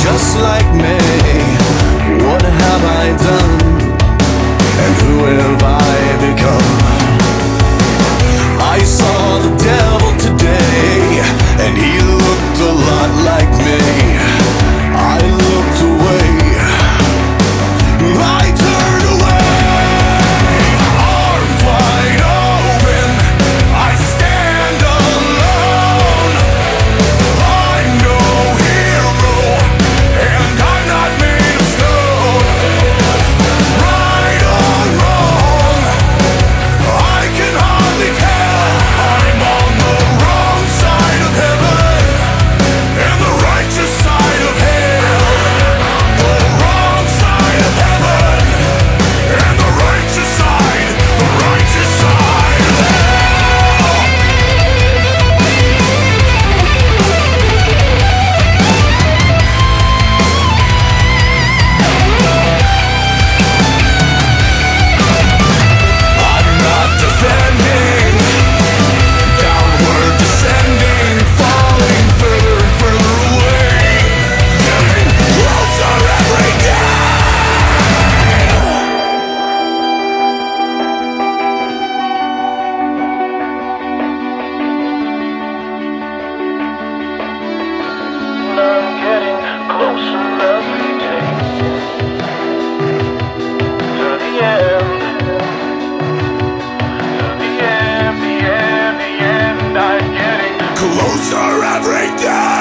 just like me. What have I done? And who have I become? I saw the devil today, and he looked a lot like me. I looked away, I turned away. Arms wide open, I stand alone. I'm no hero, and I'm not made of stone. Right or wrong, I can hardly tell. I'm on the wrong side of heaven and the righteous side of hell. The wrong side of heaven and the righteous side of hell. I'm not defending, downward descending, falling further and further away, getting closer every day. I'm getting closer every day to the end. The end, I'm getting closer every day.